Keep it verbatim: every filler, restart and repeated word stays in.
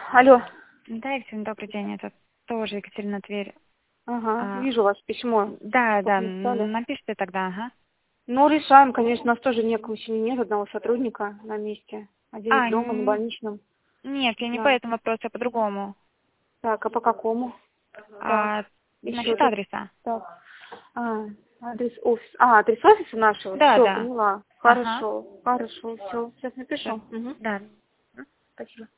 Алло. Да, Екатерина, добрый день. Это тоже Екатерина Тверь. Ага, А, вижу ваше письмо. да, Как да, написали. напишите тогда, ага. Ну, решаем, конечно, у нас тоже некому сегодня нет одного сотрудника на месте. Один А, из дома, на н- больничном. нет, я Не не по знаю. этому вопросу, а по другому. Так, а по какому? Так, А, еще насчет тут. адреса. Так. А, адрес офиса. А, адрес офиса нашего? Да, Все, да. поняла. Ага. Хорошо, хорошо, все. Сейчас напишу. Всё. Угу. Да. Спасибо.